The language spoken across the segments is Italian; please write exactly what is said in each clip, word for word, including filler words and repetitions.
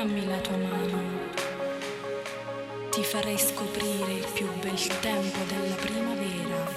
dammi la tua mano, ti farei scoprire il più bel tempo della primavera.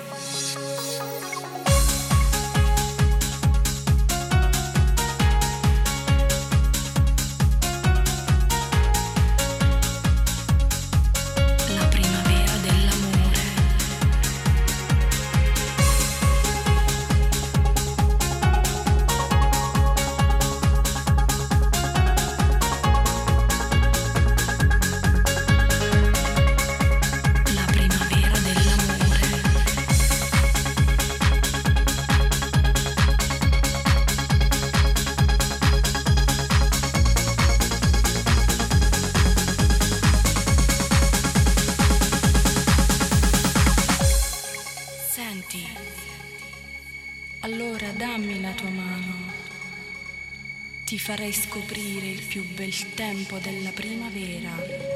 Allora dammi la tua mano, ti farei scoprire il più bel tempo della primavera.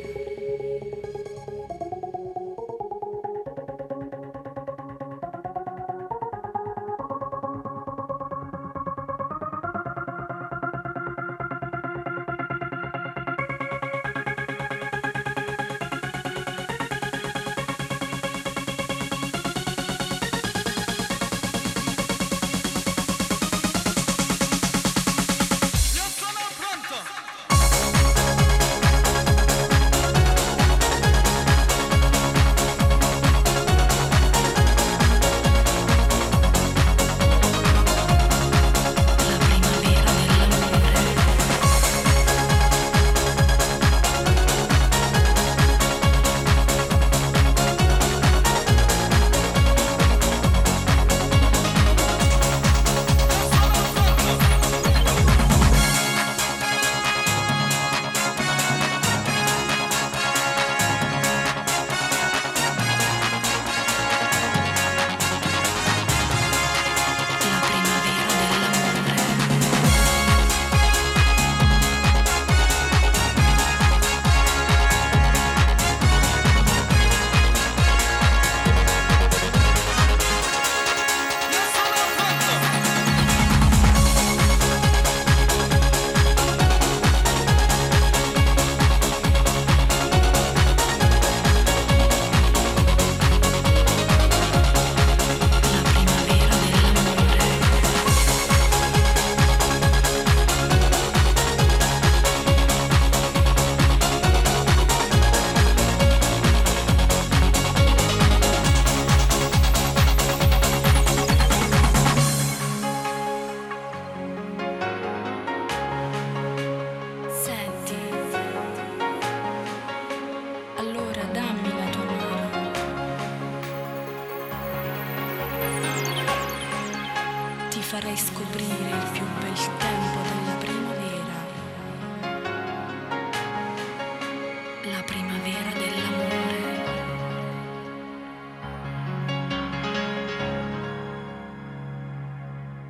Ti farei scoprire il più bel tempo della primavera. La primavera